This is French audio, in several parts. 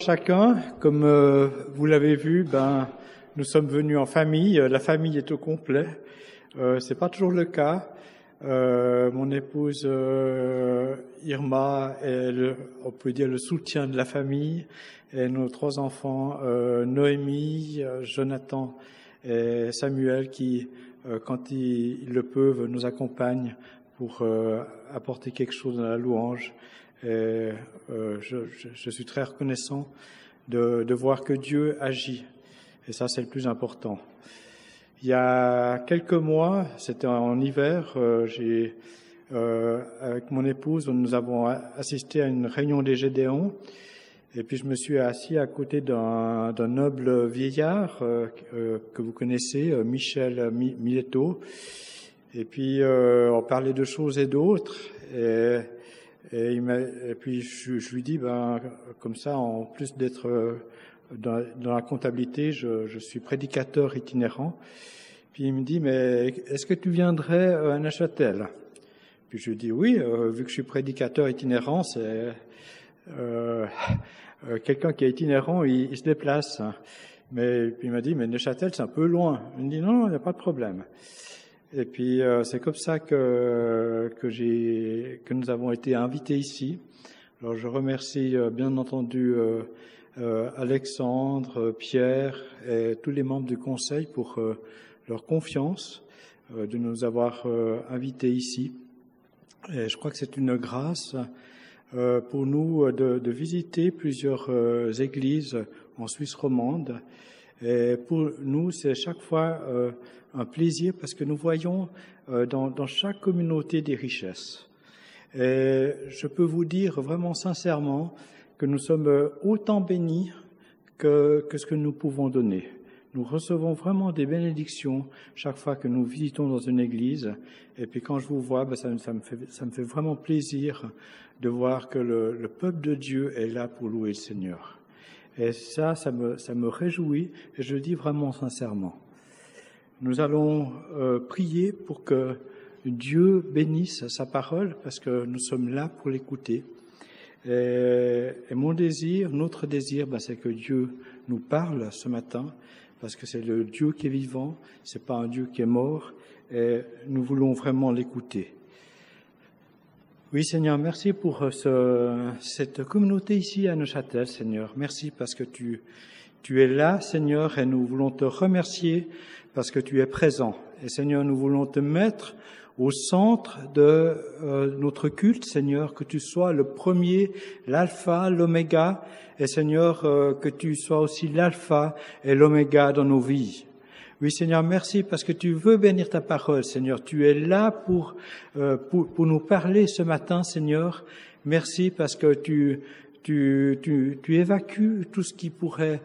chacun. Comme vous l'avez vu, nous sommes venus en famille. La famille est au complet. C'est pas toujours le cas. Mon épouse Irma est on peut dire le soutien de la famille, et nos 3 enfants Noémie, Jonathan et Samuel qui, quand ils le peuvent, nous accompagnent pour apporter quelque chose dans la louange. Et je suis très reconnaissant de voir que Dieu agit, et ça c'est le plus important. Il y a quelques mois, c'était en hiver, avec mon épouse, nous avons assisté à une réunion des Gédéons, et puis je me suis assis à côté d'un noble vieillard que vous connaissez, Michel Miletto, et puis on parlait de choses et d'autres, et puis je lui dis, comme ça, en plus d'être dans la comptabilité, je suis prédicateur itinérant. Puis il me dit, mais est-ce que tu viendrais à Neuchâtel? Puis je lui dis, oui, vu que je suis prédicateur itinérant, c'est quelqu'un qui est itinérant, il se déplace. Mais puis il m'a dit, mais Neuchâtel, c'est un peu loin. Il me dit, non, il n'y a pas de problème. Et puis c'est comme ça que nous avons été invités ici. Alors je remercie bien entendu Alexandre, Pierre et tous les membres du conseil pour leur confiance de nous avoir invités ici. Et je crois que c'est une grâce pour nous de visiter plusieurs églises en Suisse romande. Et pour nous, c'est chaque fois un plaisir parce que nous voyons dans chaque communauté des richesses. Et je peux vous dire vraiment sincèrement que nous sommes autant bénis que ce que nous pouvons donner. Nous recevons vraiment des bénédictions chaque fois que nous visitons dans une église. Et puis quand je vous vois, ça me fait vraiment plaisir de voir que le peuple de Dieu est là pour louer le Seigneur. Et ça me réjouit, et je le dis vraiment sincèrement. Nous allons prier pour que Dieu bénisse sa parole, parce que nous sommes là pour l'écouter. Et mon désir, notre désir, c'est que Dieu nous parle ce matin, parce que c'est le Dieu qui est vivant, c'est pas un Dieu qui est mort, et nous voulons vraiment l'écouter. Oui, Seigneur, merci pour cette communauté ici à Neuchâtel, Seigneur. Merci parce que tu es là, Seigneur, et nous voulons te remercier parce que tu es présent. Et Seigneur, nous voulons te mettre au centre de notre culte, Seigneur, que tu sois le premier, l'alpha, l'oméga, et Seigneur, que tu sois aussi l'alpha et l'oméga dans nos vies. Oui, Seigneur, merci parce que tu veux bénir ta parole, Seigneur. Tu es là pour nous parler ce matin, Seigneur. Merci parce que tu évacues tout ce qui pourrait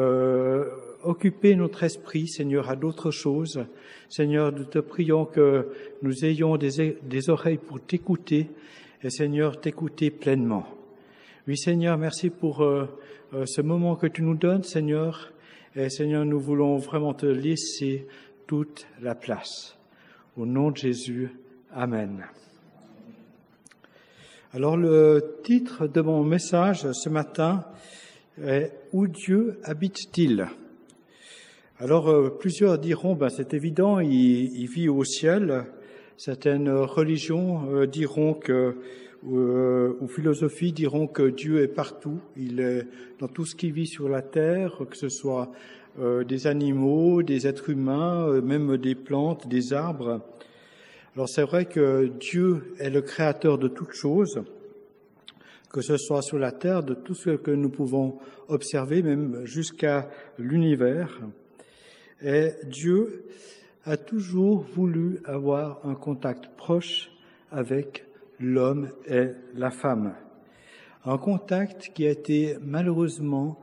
occuper notre esprit, Seigneur, à d'autres choses. Seigneur, nous te prions que nous ayons des oreilles pour t'écouter et, Seigneur, t'écouter pleinement. Oui, Seigneur, merci pour ce moment que tu nous donnes, Seigneur. Et Seigneur, nous voulons vraiment te laisser toute la place. Au nom de Jésus, Amen. Alors le titre de mon message ce matin est « Où Dieu habite-t-il ?» Alors plusieurs diront, c'est évident, il vit au ciel. Certaines religions diront ou philosophies diront que Dieu est partout. Il est dans tout ce qui vit sur la terre, que ce soit des animaux, des êtres humains, même des plantes, des arbres. Alors c'est vrai que Dieu est le créateur de toutes choses, que ce soit sur la terre, de tout ce que nous pouvons observer, même jusqu'à l'univers. Et Dieu a toujours voulu avoir un contact proche avec l'homme et la femme. Un contact qui a été malheureusement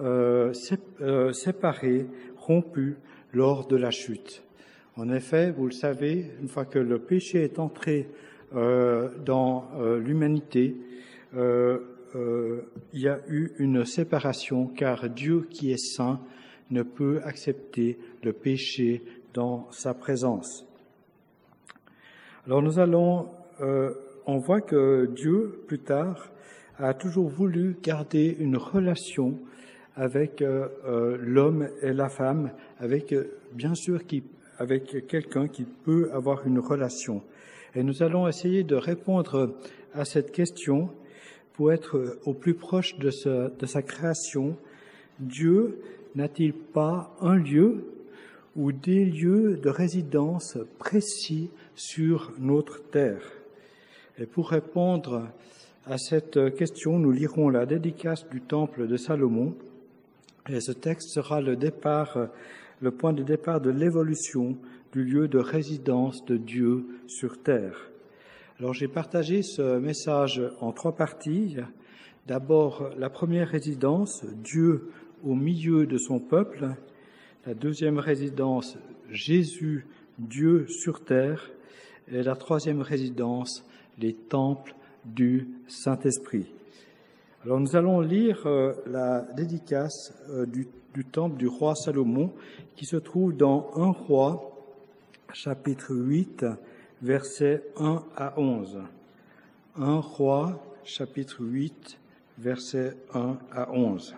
séparé, rompu lors de la chute. En effet, vous le savez, une fois que le péché est entré dans l'humanité, il y a eu une séparation, car Dieu qui est saint ne peut accepter le péché dans sa présence. Alors on voit que Dieu, plus tard, a toujours voulu garder une relation avec l'homme et la femme, avec bien sûr avec quelqu'un qui peut avoir une relation. Et nous allons essayer de répondre à cette question pour être au plus proche de sa création. Dieu n'a-t-il pas un lieu ou des lieux de résidence précis sur notre terre? Et pour répondre à cette question, nous lirons la dédicace du temple de Salomon. Et ce texte sera le point de départ de l'évolution du lieu de résidence de Dieu sur terre. Alors j'ai partagé ce message en 3 parties. D'abord, la première résidence, Dieu au milieu de son peuple. La deuxième résidence, Jésus, Dieu sur terre. Et la troisième résidence, les temples du Saint-Esprit. Alors nous allons lire la dédicace du temple du roi Salomon qui se trouve dans 1 Roi, chapitre 8, versets 1 à 11. 1 Roi, chapitre 8, versets 1 à 11.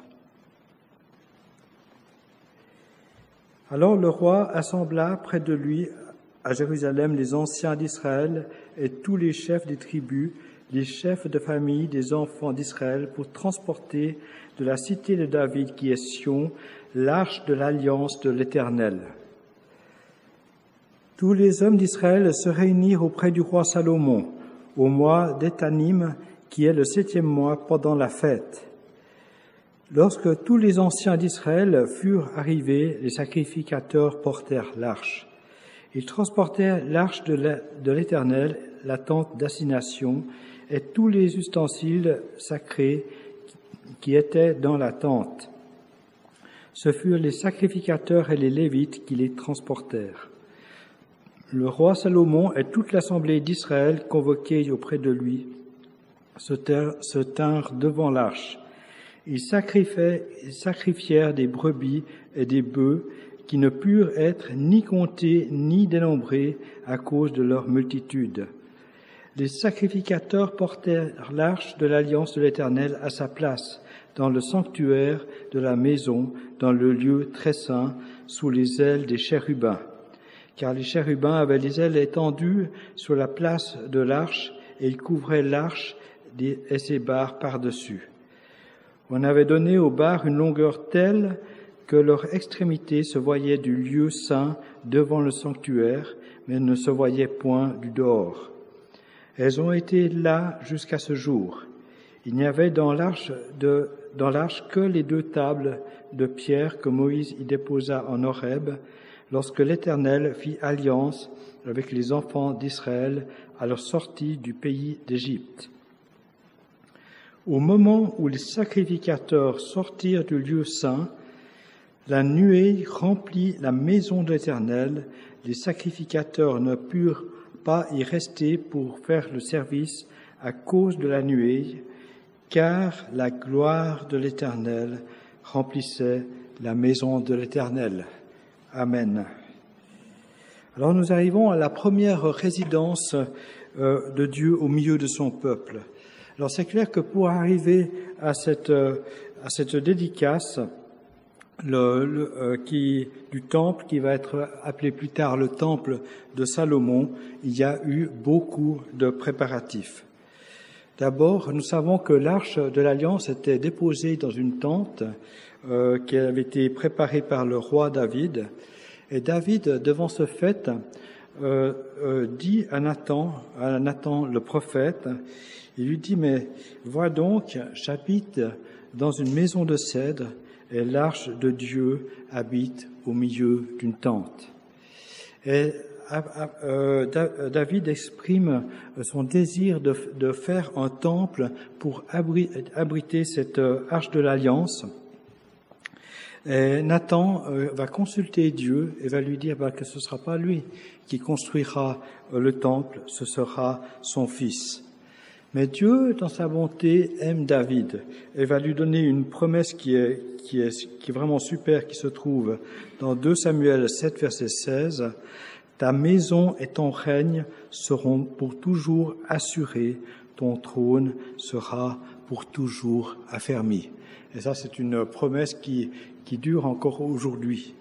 Alors le roi assembla près de lui à Jérusalem les anciens d'Israël et tous les chefs des tribus, les chefs de famille des enfants d'Israël, pour transporter de la cité de David, qui est Sion, l'arche de l'alliance de l'Éternel. Tous les hommes d'Israël se réunirent auprès du roi Salomon, au mois d'Étanim, qui est le 7e mois, pendant la fête. Lorsque tous les anciens d'Israël furent arrivés, les sacrificateurs portèrent l'arche. Ils transportèrent l'arche de l'Éternel, la tente d'assignation, et tous les ustensiles sacrés qui étaient dans la tente. Ce furent les sacrificateurs et les Lévites qui les transportèrent. Le roi Salomon et toute l'assemblée d'Israël, convoqués auprès de lui, se tinrent devant l'arche. Ils sacrifièrent des brebis et des bœufs qui ne purent être ni comptés ni dénombrés à cause de leur multitude. Les sacrificateurs portèrent l'arche de l'alliance de l'Éternel à sa place, dans le sanctuaire de la maison, dans le lieu très saint, sous les ailes des chérubins. Car les chérubins avaient les ailes étendues sur la place de l'arche, et ils couvraient l'arche et ses barres par-dessus. On avait donné aux barres une longueur telle que leur extrémité se voyait du lieu saint devant le sanctuaire, mais ne se voyait point du dehors. Elles ont été là jusqu'à ce jour. Il n'y avait dans l'arche que les 2 tables de pierre que Moïse y déposa en Horeb, lorsque l'Éternel fit alliance avec les enfants d'Israël à leur sortie du pays d'Égypte. Au moment où les sacrificateurs sortirent du lieu saint, la nuée remplit la maison de l'Éternel. Les sacrificateurs ne purent pas y rester pour faire le service à cause de la nuée, car la gloire de l'Éternel remplissait la maison de l'Éternel. Amen. Alors nous arrivons à la première résidence de Dieu au milieu de son peuple. Alors c'est clair que pour arriver à cette dédicace du temple qui va être appelé plus tard le temple de Salomon, il y a eu beaucoup de préparatifs. D'abord, nous savons que l'arche de l'Alliance était déposée dans une tente qui avait été préparée par le roi David. Et David, devant ce fait, dit à Nathan le prophète, il lui dit « Mais vois donc, j'habite dans une maison de cèdre, et l'arche de Dieu habite au milieu d'une tente. » Et David exprime son désir de faire un temple pour abriter cette arche de l'Alliance. Et Nathan va consulter Dieu et va lui dire que ce ne sera pas lui qui construira le temple, ce sera son fils. Mais Dieu, dans sa bonté, aime David et va lui donner une promesse qui est vraiment super, qui se trouve dans 2 Samuel 7, verset 16. « Ta maison et ton règne seront pour toujours assurés, ton trône sera pour toujours affermi. Et ça, c'est une promesse qui dure encore aujourd'hui.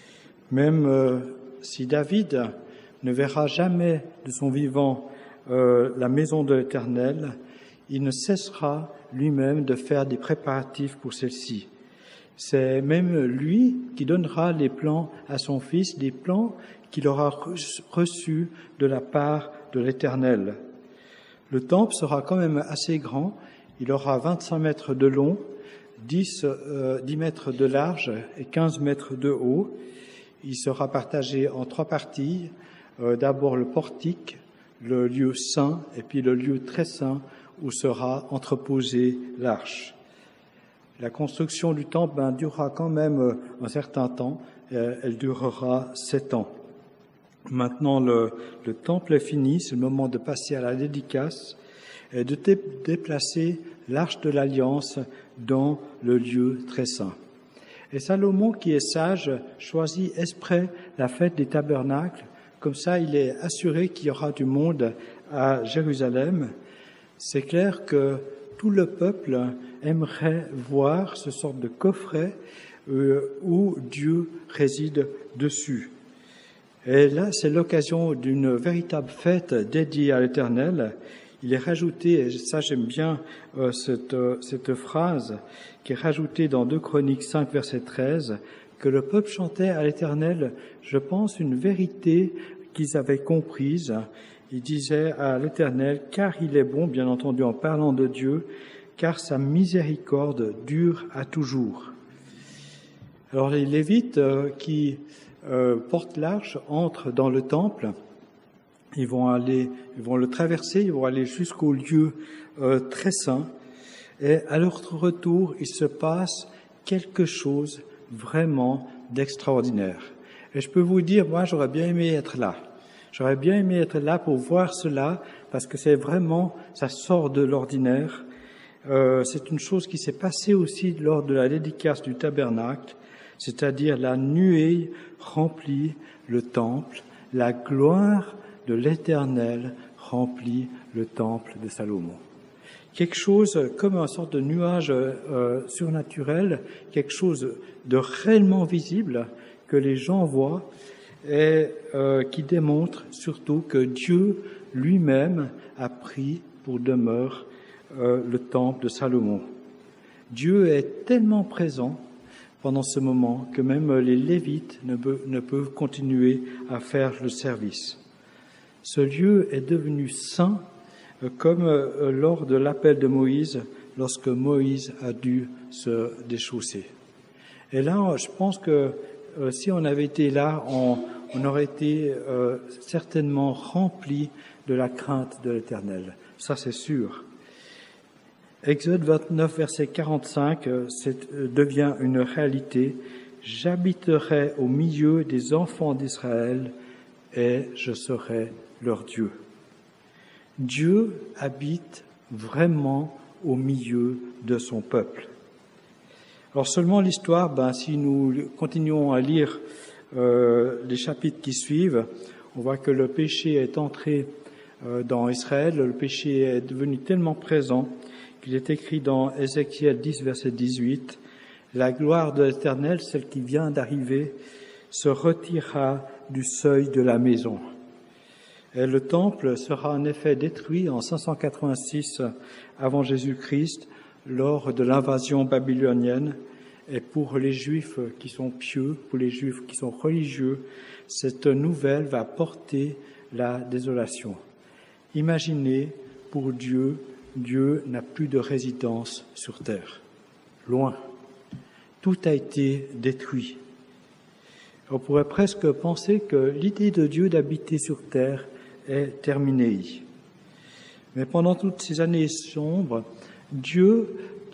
Même si David ne verra jamais de son vivant la maison de l'Éternel, il ne cessera lui-même de faire des préparatifs pour celle-ci. C'est même lui qui donnera les plans à son fils, des plans qu'il aura reçus de la part de l'Éternel. Le temple sera quand même assez grand, il aura 25 mètres de long, 10 mètres de large et 15 mètres de haut. Il sera partagé en 3 parties, d'abord le portique, le lieu saint et puis le lieu très saint où sera entreposée l'arche. La construction du temple durera quand même un certain temps, elle durera 7 ans. Maintenant, le temple est fini, c'est le moment de passer à la dédicace et de déplacer l'arche de l'Alliance dans le lieu très saint. Et Salomon, qui est sage, choisit exprès la fête des tabernacles. Comme ça, il est assuré qu'il y aura du monde à Jérusalem. C'est clair que tout le peuple aimerait voir ce sorte de coffret où Dieu réside dessus. Et là, c'est l'occasion d'une véritable fête dédiée à l'Éternel. Il est rajouté, et ça j'aime bien cette phrase, qui est rajoutée dans 2 Chroniques 5, verset 13, que le peuple chantait à l'Éternel, je pense, une vérité qu'ils avaient comprise. Il disait à l'Éternel, car il est bon, bien entendu en parlant de Dieu, car sa miséricorde dure à toujours. Alors les Lévites qui portent l'arche entrent dans le temple. Ils vont le traverser, ils vont aller jusqu'au lieu très saint. Et à leur retour, il se passe quelque chose vraiment d'extraordinaire. Et je peux vous dire, moi, j'aurais bien aimé être là. J'aurais bien aimé être là pour voir cela, parce que c'est vraiment, ça sort de l'ordinaire. C'est une chose qui s'est passée aussi lors de la dédicace du tabernacle, c'est-à-dire la nuée remplit le temple, la gloire de l'Éternel remplit le temple de Salomon. Quelque chose comme une sorte de nuage surnaturel, quelque chose de réellement visible que les gens voient et qui démontre surtout que Dieu lui-même a pris pour demeure le temple de Salomon. Dieu est tellement présent pendant ce moment que même les Lévites ne peuvent continuer à faire le service. Ce lieu est devenu saint comme lors de l'appel de Moïse, lorsque Moïse a dû se déchausser. Et là, je pense que si on avait été là, on aurait été certainement rempli de la crainte de l'Éternel. Ça, c'est sûr. Exode 29, verset 45, devient une réalité. « J'habiterai au milieu des enfants d'Israël et je serai leur Dieu. » Dieu habite vraiment au milieu de son peuple. Alors seulement l'histoire, si nous continuons à lire les chapitres qui suivent, on voit que le péché est entré dans Israël, le péché est devenu tellement présent qu'il est écrit dans Ézéchiel 10, verset 18, « La gloire de l'Éternel, celle qui vient d'arriver, se retirera du seuil de la maison. » Et le temple sera en effet détruit en 586 avant Jésus-Christ lors de l'invasion babylonienne. Et pour les Juifs qui sont pieux, pour les Juifs qui sont religieux, cette nouvelle va porter la désolation. Imaginez, pour Dieu, Dieu n'a plus de résidence sur terre. Loin. Tout a été détruit. On pourrait presque penser que l'idée de Dieu d'habiter sur terre est terminée. Mais pendant toutes ces années sombres, Dieu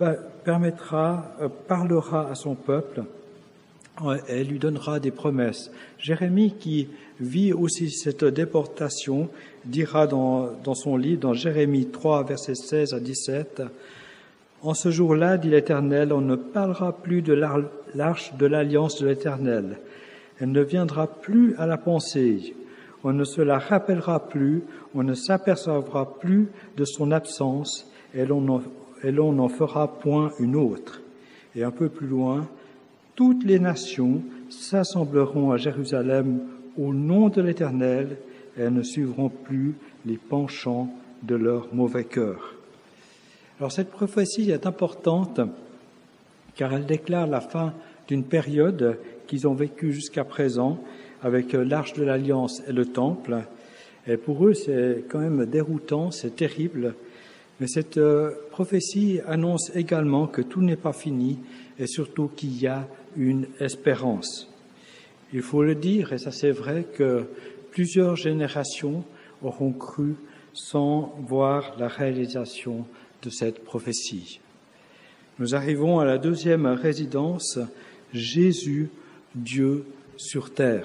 parlera à son peuple et lui donnera des promesses. Jérémie, qui vit aussi cette déportation, dira dans son livre, dans Jérémie 3, versets 16 à 17, « En ce jour-là, dit l'Éternel, on ne parlera plus de l'arche de l'alliance de l'Éternel. Elle ne viendra plus à la pensée. on ne se la rappellera plus, on ne s'apercevra plus de son absence, et l'on n'en fera point une autre. Et un peu plus loin, toutes les nations s'assembleront à Jérusalem au nom de l'Éternel, et elles ne suivront plus les penchants de leur mauvais cœur. Alors cette prophétie est importante car elle déclare la fin d'une période qu'ils ont vécue jusqu'à présent avec l'Arche de l'Alliance et le Temple. Et pour eux, c'est quand même déroutant, c'est terrible. Mais cette prophétie annonce également que tout n'est pas fini et surtout qu'il y a une espérance. Il faut le dire, et ça c'est vrai, que plusieurs générations auront cru sans voir la réalisation de cette prophétie. Nous arrivons à la deuxième résidence, Jésus, Dieu sur terre.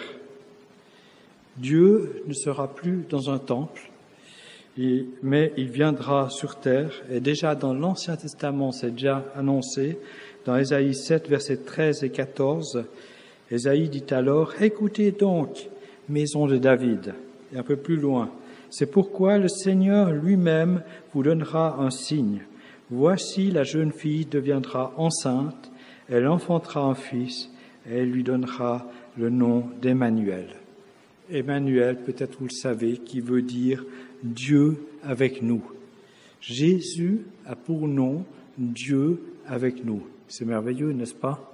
Dieu ne sera plus dans un temple, mais il viendra sur terre. Et déjà dans l'Ancien Testament, c'est déjà annoncé, dans Ésaïe 7, versets 13 et 14, Ésaïe dit alors « Écoutez donc, maison de David », et un peu plus loin, « C'est pourquoi le Seigneur lui-même vous donnera un signe. Voici la jeune fille deviendra enceinte, elle enfantera un fils, et elle lui donnera le nom d'Emmanuel. » Emmanuel, peut-être vous le savez, qui veut dire Dieu avec nous. Jésus a pour nom Dieu avec nous. C'est merveilleux, n'est-ce pas?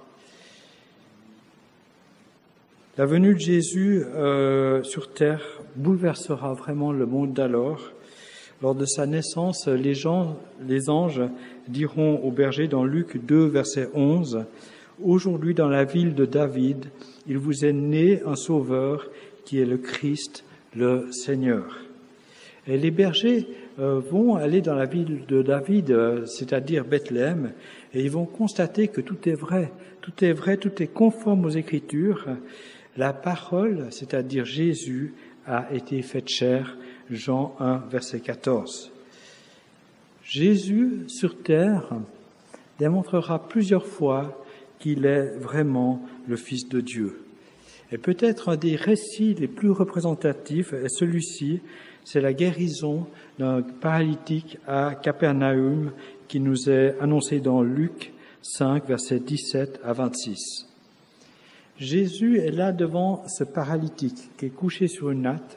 La venue de Jésus sur terre bouleversera vraiment le monde d'alors. Lors de sa naissance, les anges diront aux bergers dans Luc 2, verset 11, « Aujourd'hui dans la ville de David, il vous est né un sauveur qui est le Christ, le Seigneur. » Et les bergers vont aller dans la ville de David, c'est-à-dire Bethléem, et ils vont constater que tout est vrai, tout est conforme aux Écritures. La parole, c'est-à-dire Jésus, a été faite chair, Jean 1, verset 14. Jésus, sur terre, démontrera plusieurs fois qu'il est vraiment le Fils de Dieu. Et peut-être un des récits les plus représentatifs est celui-ci, c'est la guérison d'un paralytique à Capernaum qui nous est annoncé dans Luc 5, versets 17 à 26. Jésus est là devant ce paralytique qui est couché sur une natte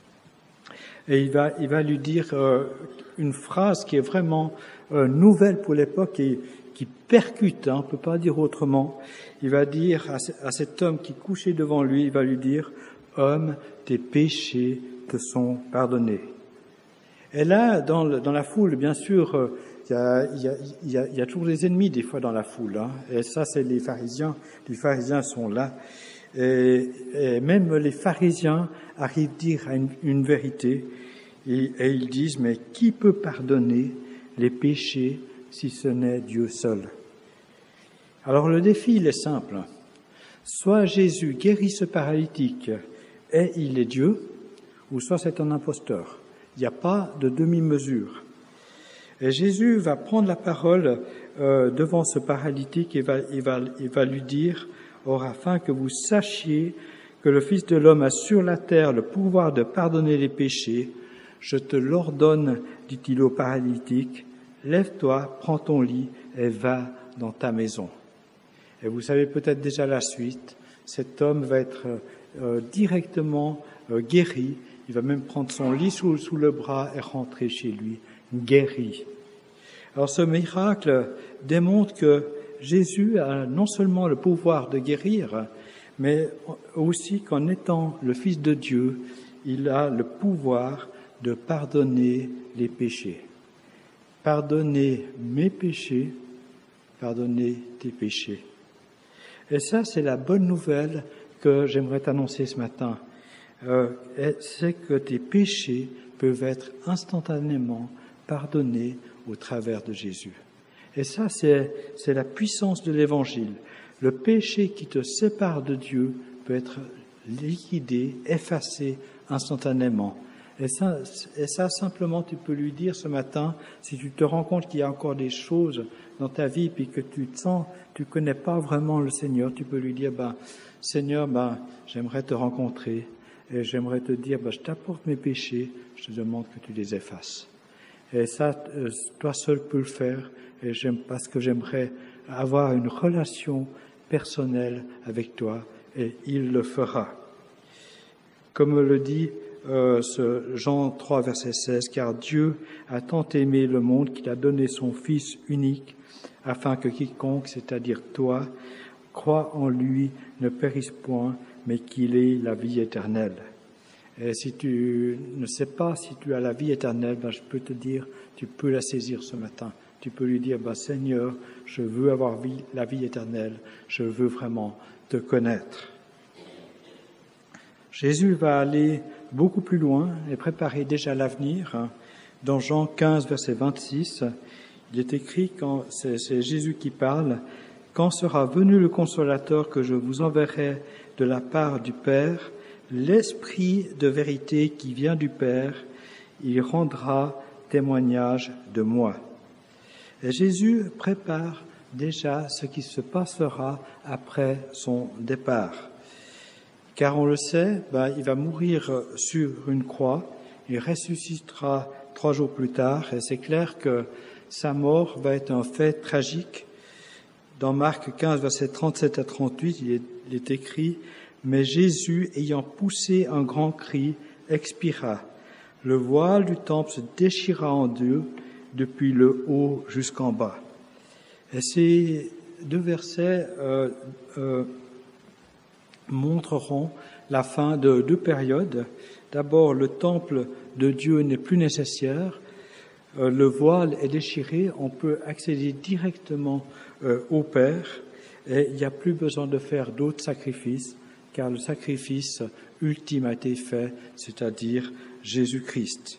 et il va lui dire une phrase qui est vraiment nouvelle pour l'époque et qui percute, on ne peut pas dire autrement. Il va dire à cet homme qui est couché devant lui, il va lui dire « Homme, tes péchés te sont pardonnés. » Et là, dans la foule, bien sûr, il y a toujours des ennemis des fois dans la foule, hein, et ça c'est les pharisiens. Les pharisiens sont là, et même les pharisiens arrivent dire une vérité, et ils disent « Mais qui peut pardonner les péchés si ce n'est Dieu seul ?» Alors le défi, il est simple. Soit Jésus guérit ce paralytique et il est Dieu, ou soit c'est un imposteur. Il n'y a pas de demi-mesure. Et Jésus va prendre la parole devant ce paralytique et il va lui dire « Or, afin que vous sachiez que le Fils de l'homme a sur la terre le pouvoir de pardonner les péchés, je te l'ordonne, dit-il au paralytique, lève-toi, prends ton lit et va dans ta maison. » Et vous savez peut-être déjà la suite. Cet homme va être directement guéri. Il va même prendre son lit sous le bras et rentrer chez lui, guéri. Alors ce miracle démontre que Jésus a non seulement le pouvoir de guérir, mais aussi qu'en étant le Fils de Dieu, il a le pouvoir de pardonner les péchés. Pardonner mes péchés, pardonner tes péchés. Et ça, c'est la bonne nouvelle que j'aimerais t'annoncer ce matin. C'est que tes péchés peuvent être instantanément pardonnés au travers de Jésus. Et ça, c'est la puissance de l'Évangile. Le péché qui te sépare de Dieu peut être liquidé, effacé instantanément. Et ça, simplement, tu peux lui dire ce matin, si tu te rends compte qu'il y a encore des choses dans ta vie, puis que tu connais pas vraiment le Seigneur, tu peux lui dire, Seigneur, j'aimerais te rencontrer. et j'aimerais te dire, je t'apporte mes péchés, je te demande que tu les effaces. Et ça, toi seul peux le faire, et parce que j'aimerais avoir une relation personnelle avec toi, et il le fera. Comme le dit ce Jean 3, verset 16, « Car Dieu a tant aimé le monde qu'il a donné son Fils unique, afin que quiconque, c'est-à-dire toi, croit en lui, ne périsse point, mais qu'il ait la vie éternelle. » Et si tu ne sais pas si tu as la vie éternelle, je peux te dire, tu peux la saisir ce matin. Tu peux lui dire, Seigneur, je veux avoir la vie éternelle, je veux vraiment te connaître. Jésus va aller beaucoup plus loin et préparer déjà l'avenir. Dans Jean 15, verset 26, il est écrit, c'est Jésus qui parle, « Quand sera venu le Consolateur que je vous enverrai de la part du Père, l'Esprit de vérité qui vient du Père, il rendra témoignage de moi. » Et Jésus prépare déjà ce qui se passera après son départ. Car on le sait, il va mourir sur une croix, il ressuscitera 3 jours plus tard, et c'est clair que sa mort va être un fait tragique. Dans Marc 15, versets 37 à 38, il est écrit « Mais Jésus, ayant poussé un grand cri, expira. Le voile du temple se déchira en deux, depuis le haut jusqu'en bas. » Et ces 2 versets montreront la fin de 2 périodes. D'abord, le temple de Dieu n'est plus nécessaire. Le voile est déchiré, on peut accéder directement au Père et il n'y a plus besoin de faire d'autres sacrifices, car le sacrifice ultime a été fait, c'est-à-dire Jésus-Christ.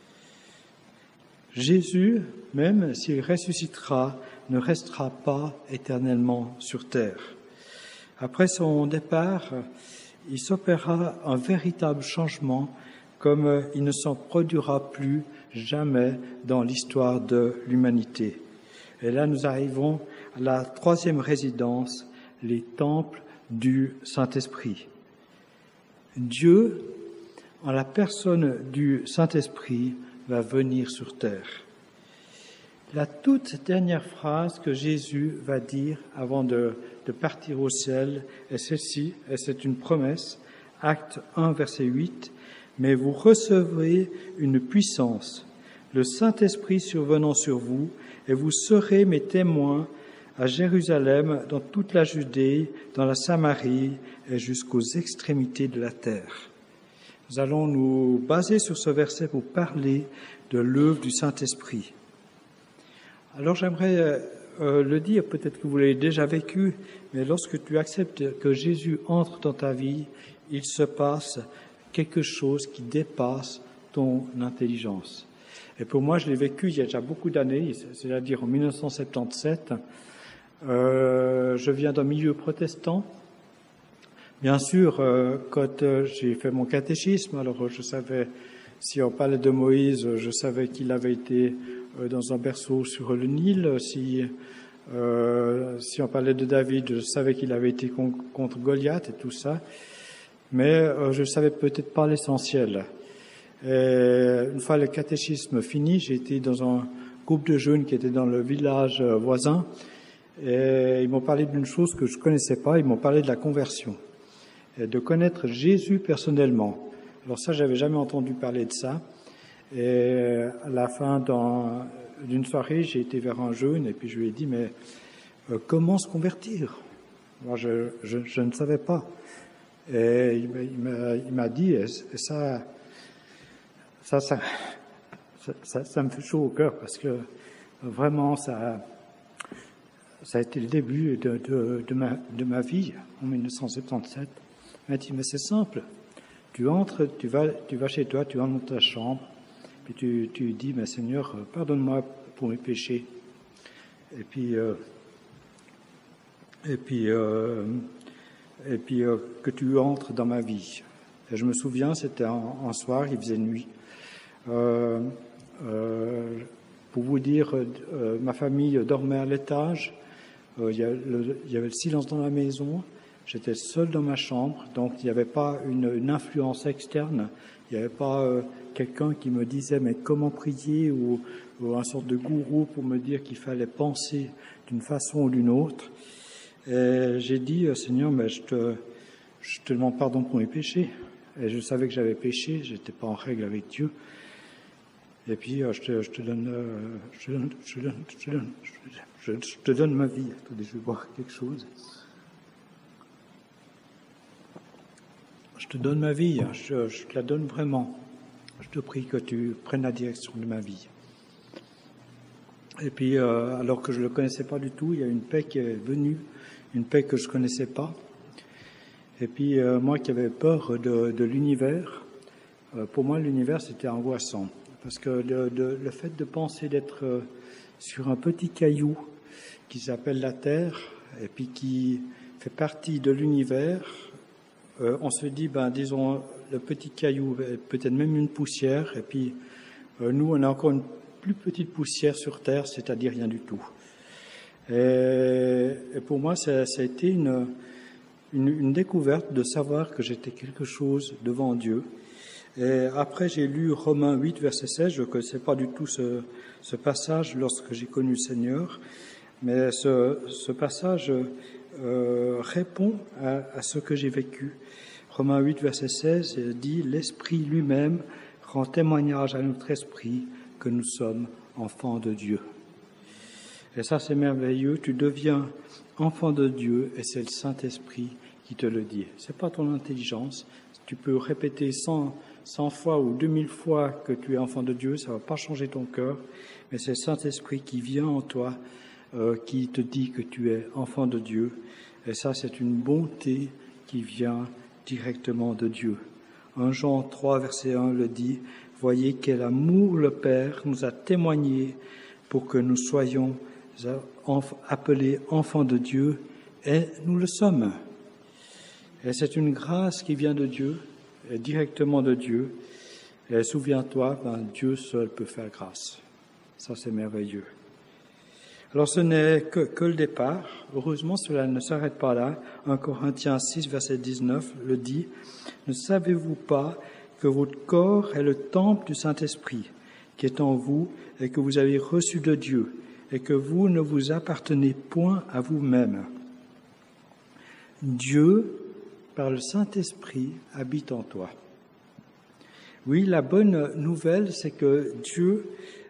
Jésus, même s'il ressuscitera, ne restera pas éternellement sur terre. Après son départ, il s'opérera un véritable changement, comme il ne s'en produira plus jamais dans l'histoire de l'humanité. Et là, nous arrivons à la 3e résidence, les temples du Saint-Esprit. Dieu, en la personne du Saint-Esprit, va venir sur terre. La toute dernière phrase que Jésus va dire avant de partir au ciel est celle-ci, et c'est une promesse, Acte 1, verset 8, « Mais vous recevrez une puissance, le Saint-Esprit survenant sur vous, et vous serez mes témoins à Jérusalem, dans toute la Judée, dans la Samarie et jusqu'aux extrémités de la terre. » Nous allons nous baser sur ce verset pour parler de l'œuvre du Saint-Esprit. Alors j'aimerais le dire, peut-être que vous l'avez déjà vécu, mais lorsque tu acceptes que Jésus entre dans ta vie, il se passe quelque chose qui dépasse ton intelligence. Et pour moi, je l'ai vécu il y a déjà beaucoup d'années, c'est-à-dire en 1977. Je viens d'un milieu protestant. Bien sûr, quand j'ai fait mon catéchisme, alors je savais, si on parlait de Moïse, je savais qu'il avait été dans un berceau sur le Nil. Si on parlait de David, je savais qu'il avait été contre Goliath et tout ça. Mais je ne savais peut-être pas l'essentiel. Et une fois le catéchisme fini, j'ai été dans un groupe de jeunes qui était dans le village voisin. Et ils m'ont parlé d'une chose que je connaissais pas, ils m'ont parlé de la conversion. Et de connaître Jésus personnellement. Alors ça, j'avais jamais entendu parler de ça. Et à la fin d'une soirée, j'ai été vers un jeune et puis je lui ai dit, mais comment se convertir? Moi, je ne savais pas. Et il m'a dit, et ça me fait chaud au cœur parce que vraiment, ça a été le début de ma vie en 1977. Il m'a dit, mais c'est simple. Tu entres, tu vas chez toi, tu entres dans ta chambre, puis tu dis, mais Seigneur, pardonne-moi pour mes péchés. Et puis que tu entres dans ma vie. Et je me souviens, c'était un soir, il faisait nuit. Pour vous dire, ma famille dormait à l'étage. Il y avait le silence dans la maison. J'étais seul dans ma chambre, donc il n'y avait pas une influence externe. Il n'y avait pas quelqu'un qui me disait mais comment prier ou un sorte de gourou pour me dire qu'il fallait penser d'une façon ou d'une autre. Et j'ai dit Seigneur, mais je te demande pardon pour mes péchés. Et je savais que j'avais péché, j'étais pas en règle avec Dieu. Et puis je te donne ma vie. Attendez, je vais boire quelque chose. Je te donne ma vie, je te la donne vraiment. Je te prie que tu prennes la direction de ma vie. Et puis, alors que je ne le connaissais pas du tout, il y a une paix qui est venue, une paix que je ne connaissais pas. Et puis, moi qui avais peur de l'univers, pour moi l'univers c'était angoissant. Parce que le fait de penser d'être sur un petit caillou qui s'appelle la Terre, et puis qui fait partie de l'univers, on se dit, disons, le petit caillou, peut-être même une poussière, et puis nous, on a encore une plus petite poussière sur Terre, c'est-à-dire rien du tout. Et pour moi, ça a été une découverte de savoir que j'étais quelque chose devant Dieu. Et après, j'ai lu Romains 8, verset 16, je ne connaissais pas du tout ce passage lorsque j'ai connu le Seigneur, mais ce passage répond à ce que j'ai vécu. Romains 8, verset 16 dit « L'Esprit lui-même rend témoignage à notre esprit que nous sommes enfants de Dieu. » Et ça, c'est merveilleux. Tu deviens enfant de Dieu et c'est le Saint-Esprit qui te le dit. C'est pas ton intelligence. Tu peux répéter 100 fois ou 2000 fois que tu es enfant de Dieu, ça va pas changer ton cœur, mais c'est le Saint-Esprit qui vient en toi, qui te dit que tu es enfant de Dieu. Et ça, c'est une bonté qui vient directement de Dieu. 1 Jean 3, verset 1 le dit, « Voyez quel amour le Père nous a témoigné pour que nous soyons appelés enfants de Dieu, et nous le sommes. » Et c'est une grâce qui vient de Dieu, et directement de Dieu. Et souviens-toi, Dieu seul peut faire grâce. Ça, c'est merveilleux. Alors, ce n'est que le départ. Heureusement, cela ne s'arrête pas là. 1 Corinthiens 6, verset 19 le dit. « Ne savez-vous pas que votre corps est le temple du Saint-Esprit qui est en vous et que vous avez reçu de Dieu et que vous ne vous appartenez point à vous-même. Dieu, par le Saint-Esprit, habite en toi. » Oui, la bonne nouvelle, c'est que Dieu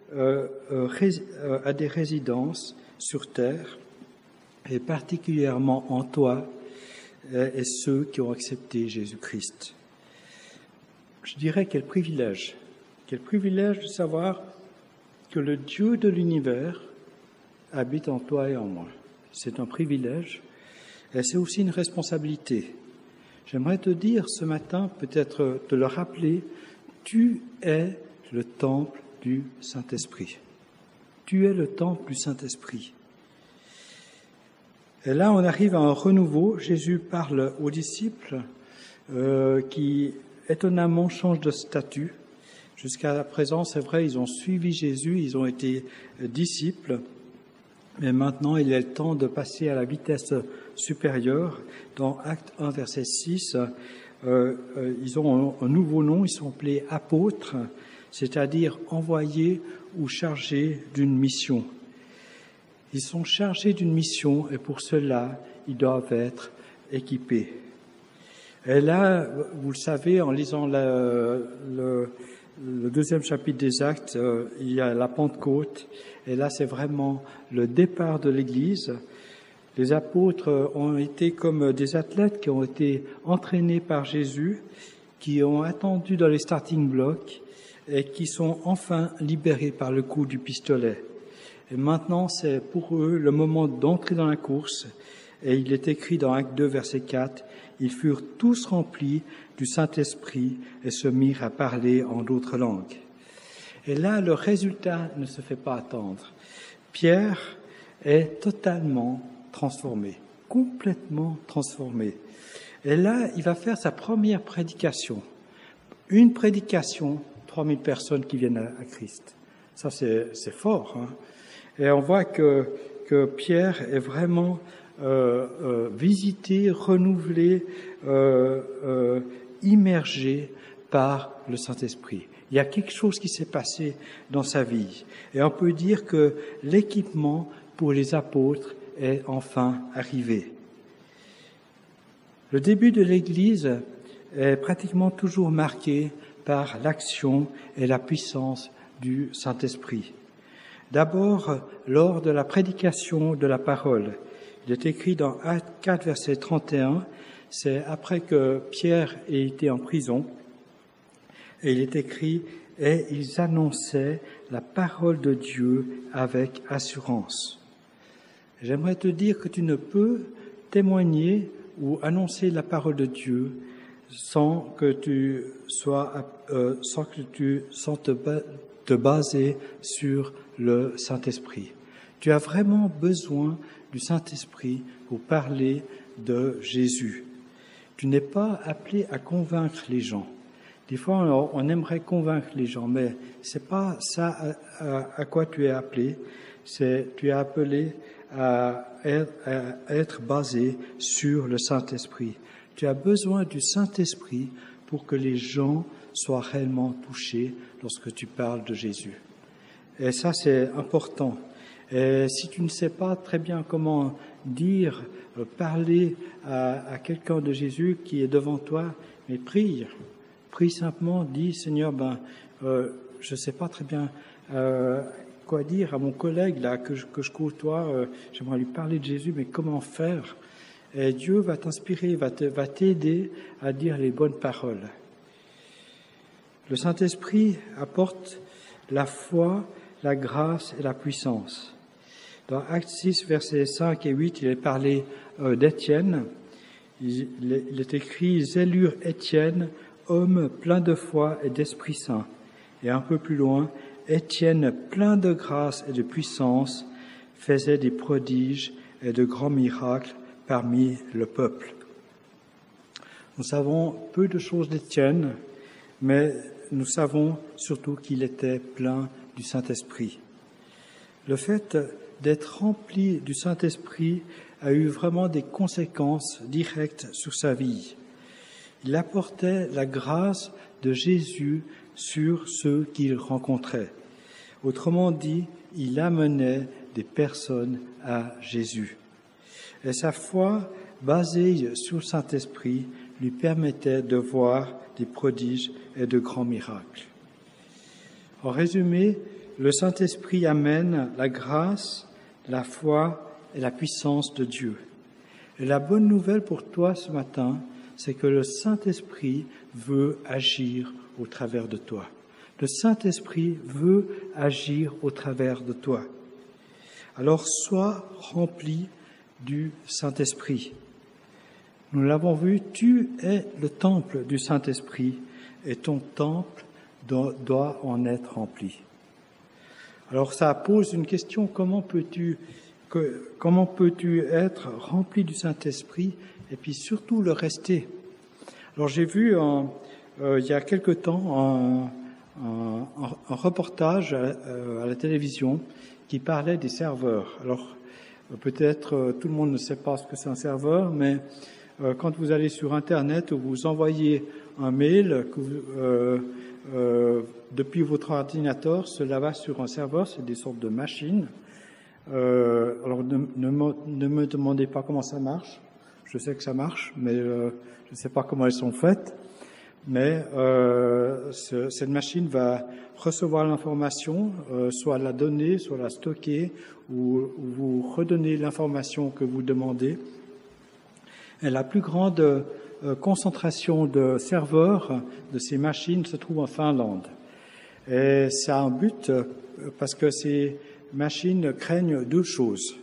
a des résidences sur terre, et particulièrement en toi et ceux qui ont accepté Jésus-Christ. Je dirais quel privilège de savoir que le Dieu de l'univers habite en toi et en moi. C'est un privilège et c'est aussi une responsabilité. J'aimerais te dire ce matin, peut-être te le rappeler, tu es le temple du Saint-Esprit. Tu es le temple du Saint-Esprit. Et là, on arrive à un renouveau. Jésus parle aux disciples qui, étonnamment, changent de statut. Jusqu'à présent, c'est vrai, ils ont suivi Jésus, ils ont été disciples. Mais maintenant, il est le temps de passer à la vitesse supérieure. Dans Acte 1, verset 6, ils ont un nouveau nom, ils sont appelés apôtres, c'est-à-dire envoyés ou chargés d'une mission. Ils sont chargés d'une mission et pour cela, ils doivent être équipés. Et là, vous le savez, en lisant le deuxième chapitre des Actes, il y a la Pentecôte, et là, c'est vraiment le départ de l'Église. Les apôtres ont été comme des athlètes qui ont été entraînés par Jésus, qui ont attendu dans les starting blocks et qui sont enfin libérés par le coup du pistolet. Et maintenant, c'est pour eux le moment d'entrer dans la course. Et il est écrit dans Acte 2, verset 4, « Ils furent tous remplis du Saint-Esprit et se mirent à parler en d'autres langues. » Et là, le résultat ne se fait pas attendre. Pierre est totalement transformé, complètement transformé. Et là, il va faire sa première prédication. Une prédication, 3000 personnes qui viennent à Christ. Ça, c'est fort, hein. Et on voit que Pierre est vraiment visité, renouvelé, immergé par le Saint-Esprit. Il y a quelque chose qui s'est passé dans sa vie. Et on peut dire que l'équipement pour les apôtres est enfin arrivé. Le début de l'Église est pratiquement toujours marqué par l'action et la puissance du Saint-Esprit. D'abord, lors de la prédication de la parole. Il est écrit dans Actes 4, verset 31, c'est après que Pierre ait été en prison, et il est écrit « Et ils annonçaient la parole de Dieu avec assurance ». J'aimerais te dire que tu ne peux témoigner ou annoncer la parole de Dieu sans que tu te baser sur le Saint-Esprit. Tu as vraiment besoin du Saint-Esprit pour parler de Jésus. Tu n'es pas appelé à convaincre les gens. Des fois, on aimerait convaincre les gens, mais c'est pas ça à quoi tu es appelé. Tu es appelé à être basé sur le Saint-Esprit. Tu as besoin du Saint-Esprit pour que les gens soient réellement touchés lorsque tu parles de Jésus. Et ça, c'est important. Et si tu ne sais pas très bien comment parler à quelqu'un de Jésus qui est devant toi, mais prie simplement, dis Seigneur, je sais pas très bien quoi dire à mon collègue là que je côtoie, j'aimerais lui parler de Jésus, mais comment faire? Et Dieu va t'inspirer, va t'aider à dire les bonnes paroles. Le Saint-Esprit apporte la foi, la grâce et la puissance. Dans Actes 6, versets 5 et 8, il est parlé d'Étienne. Il est écrit « Ils élurent Étienne, homme plein de foi et d'Esprit Saint. » Et un peu plus loin, « Étienne, plein de grâce et de puissance, faisait des prodiges et de grands miracles parmi le peuple. » Nous savons peu de choses d'Étienne, mais nous savons surtout qu'il était plein du Saint-Esprit. Le fait d'être rempli du Saint-Esprit a eu vraiment des conséquences directes sur sa vie. Il apportait la grâce de Jésus sur ceux qu'il rencontrait. Autrement dit, il amenait des personnes à Jésus. Et sa foi, basée sur le Saint-Esprit, lui permettait de voir des prodiges et de grands miracles. En résumé, le Saint-Esprit amène la grâce, la foi et la puissance de Dieu. Et la bonne nouvelle pour toi ce matin, c'est que le Saint-Esprit veut agir au travers de toi. Le Saint-Esprit veut agir au travers de toi. Alors sois rempli du Saint-Esprit. Nous l'avons vu, tu es le temple du Saint-Esprit et ton temple doit en être rempli. Alors ça pose une question, comment peux-tu être rempli du Saint-Esprit et puis surtout le rester? Alors j'ai vu il y a quelque temps un reportage à la télévision qui parlait des serveurs. Alors peut-être tout le monde ne sait pas ce que c'est un serveur, mais quand vous allez sur Internet ou vous envoyez un mail depuis votre ordinateur, cela va sur un serveur, c'est des sortes de machines. Alors ne me demandez pas comment ça marche. Je sais que ça marche, mais je ne sais pas comment elles sont faites. Mais cette machine va recevoir l'information, soit la donner, soit la stocker, ou vous redonner l'information que vous demandez. Et la plus grande concentration de serveurs de ces machines se trouve en Finlande. Et ça a un but parce que ces machines craignent deux choses,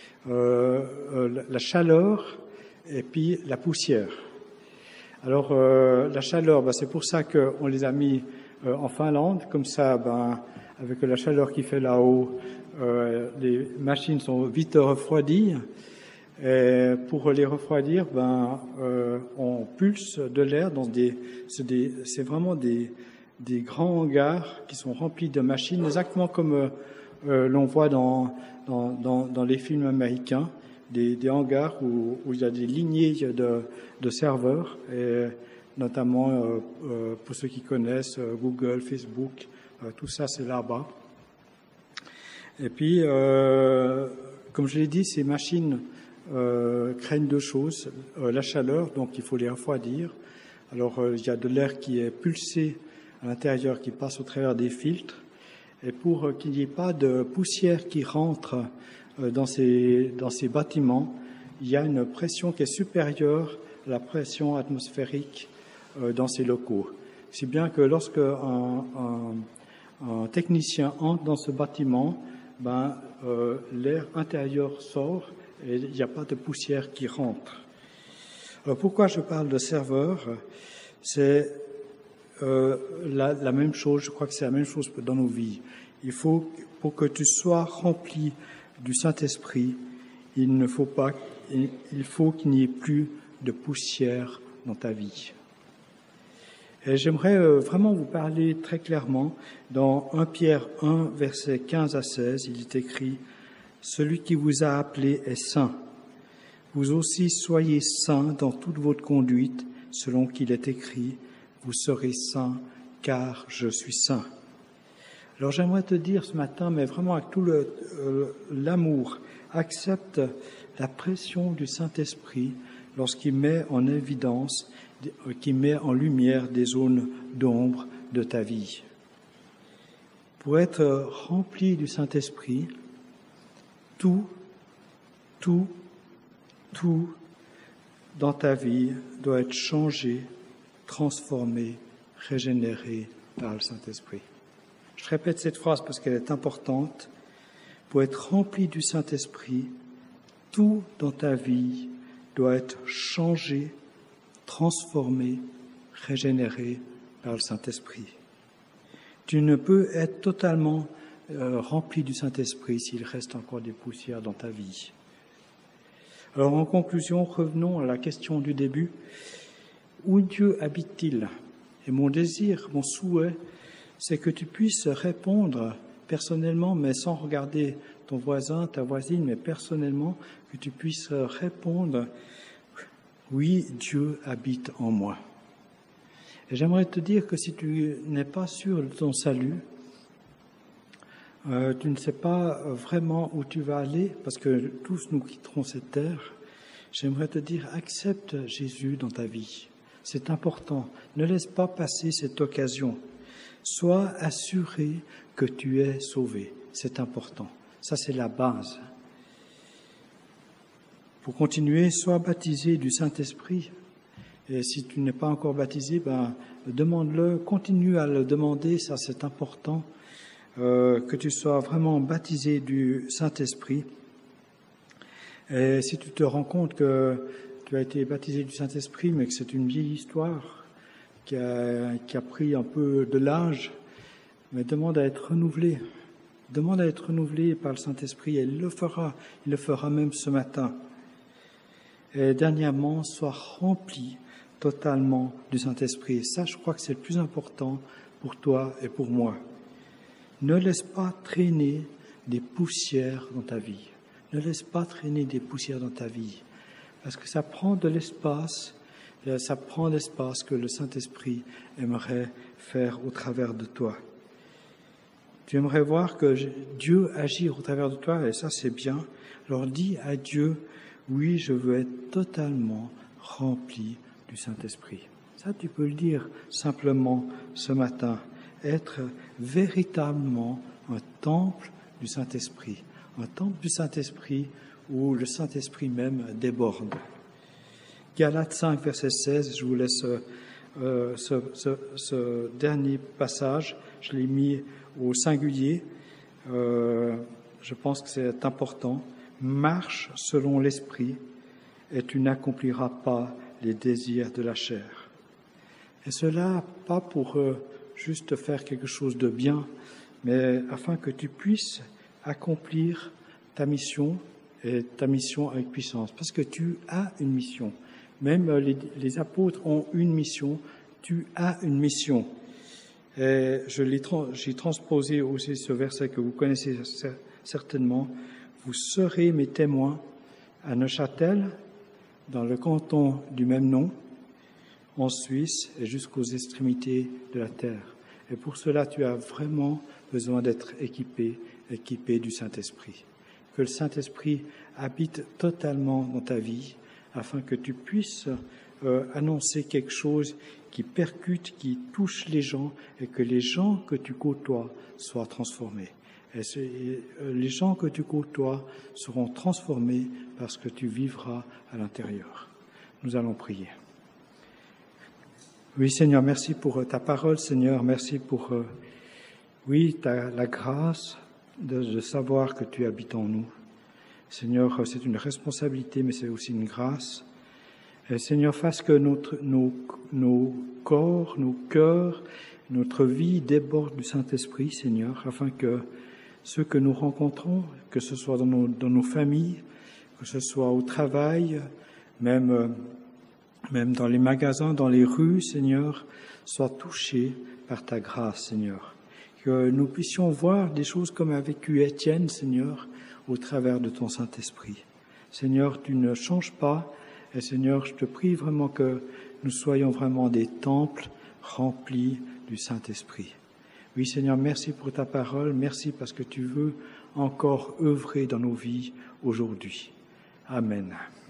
la chaleur et puis la poussière. Alors la chaleur, c'est pour ça qu'on les a mis en Finlande, comme ça, avec la chaleur qui fait là-haut, les machines sont vite refroidies. Et pour les refroidir, on pulse de l'air dans c'est vraiment des grands hangars qui sont remplis de machines, exactement comme l'on voit dans les films américains, des hangars où il y a des lignées de serveurs, et notamment pour ceux qui connaissent Google, Facebook, tout ça c'est là-bas. Et puis, comme je l'ai dit, ces machines craignent deux choses. La chaleur, donc il faut les refroidir. Alors il y a de l'air qui est pulsé à l'intérieur, qui passe au travers des filtres. Et pour qu'il n'y ait pas de poussière qui rentre dans ces bâtiments, il y a une pression qui est supérieure à la pression atmosphérique dans ces locaux. Si bien que lorsque un technicien entre dans ce bâtiment, l'air intérieur sort et il n'y a pas de poussière qui rentre. Alors pourquoi je parle de serveur? C'est la même chose, je crois que c'est la même chose dans nos vies. Il faut, pour que tu sois rempli du Saint-Esprit, il faut qu'il n'y ait plus de poussière dans ta vie. Et j'aimerais vraiment vous parler très clairement. Dans 1 Pierre 1, versets 15 à 16, il est écrit « Celui qui vous a appelé est saint. Vous aussi soyez saints dans toute votre conduite, selon qu'il est écrit « Vous serez saints, car je suis saint. » Alors j'aimerais te dire ce matin, mais vraiment avec tout l'amour, accepte la pression du Saint-Esprit lorsqu'il met en évidence, qui met en lumière des zones d'ombre de ta vie. Pour être rempli du Saint-Esprit, tout dans ta vie doit être changé, transformé, régénéré par le Saint-Esprit. Je répète cette phrase parce qu'elle est importante. Pour être rempli du Saint-Esprit, tout dans ta vie doit être changé, transformé, régénéré par le Saint-Esprit. Tu ne peux être totalement rempli du Saint-Esprit s'il reste encore des poussières dans ta vie. Alors en conclusion, revenons à la question du début. Où Dieu habite-t-il? Et mon désir, mon souhait, c'est que tu puisses répondre personnellement, mais sans regarder ton voisin, ta voisine, mais personnellement, que tu puisses répondre « Oui, Dieu habite en moi ». Et j'aimerais te dire que si tu n'es pas sûr de ton salut, tu ne sais pas vraiment où tu vas aller, parce que tous nous quitterons cette terre, j'aimerais te dire, accepte Jésus dans ta vie. C'est important. Ne laisse pas passer cette occasion. Sois assuré que tu es sauvé. C'est important. Ça, c'est la base. Pour continuer, sois baptisé du Saint-Esprit. Et si tu n'es pas encore baptisé, demande-le, continue à le demander, ça c'est important, que tu sois vraiment baptisé du Saint-Esprit. Et si tu te rends compte que tu as été baptisé du Saint-Esprit, mais que c'est une vieille histoire qui a pris un peu de l'âge, mais demande à être renouvelé. Demande à être renouvelé par le Saint-Esprit, et il le fera même ce matin. Et dernièrement, sois rempli totalement du Saint-Esprit. Et ça, je crois que c'est le plus important pour toi et pour moi. Ne laisse pas traîner des poussières dans ta vie. Ne laisse pas traîner des poussières dans ta vie. Parce que ça prend de l'espace, que le Saint-Esprit aimerait faire au travers de toi. Tu aimerais voir que Dieu agir au travers de toi, et ça c'est bien. Alors dis à Dieu, oui, je veux être totalement rempli du Saint-Esprit. Ça, tu peux le dire simplement ce matin. Être véritablement un temple du Saint-Esprit. Un temple du Saint-Esprit où le Saint-Esprit même déborde. Galates 5, verset 16, je vous laisse ce dernier passage. Je l'ai mis au singulier. Je pense que c'est important. Marche selon l'Esprit et tu n'accompliras pas les désirs de la chair. Et cela, pas pour juste faire quelque chose de bien, mais afin que tu puisses accomplir ta mission et ta mission avec puissance. Parce que tu as une mission. Même les apôtres ont une mission. Tu as une mission. Et j'ai transposé aussi ce verset que vous connaissez certainement. Vous serez mes témoins à Neuchâtel, dans le canton du même nom, en Suisse et jusqu'aux extrémités de la terre. Et pour cela, tu as vraiment besoin d'être équipé du Saint-Esprit. Que le Saint-Esprit habite totalement dans ta vie, afin que tu puisses annoncer quelque chose qui percute, qui touche les gens, et que les gens que tu côtoies soient transformés. Les gens que tu côtoies seront transformés parce que tu vivras à l'intérieur. Nous allons prier. Oui, Seigneur, merci pour ta parole, Seigneur. Merci pour, la grâce de savoir que tu habites en nous. Seigneur, c'est une responsabilité, mais c'est aussi une grâce. Et Seigneur, fasse que nos corps, nos cœurs, notre vie débordent du Saint-Esprit, Seigneur, afin que ceux que nous rencontrons, que ce soit dans nos familles, que ce soit au travail, même dans les magasins, dans les rues, Seigneur, soient touchés par ta grâce, Seigneur. Que nous puissions voir des choses comme a vécu Étienne, Seigneur, au travers de ton Saint-Esprit. Seigneur, tu ne changes pas, et Seigneur, je te prie vraiment que nous soyons vraiment des temples remplis du Saint-Esprit. Oui, Seigneur, merci pour ta parole, merci parce que tu veux encore œuvrer dans nos vies aujourd'hui. Amen.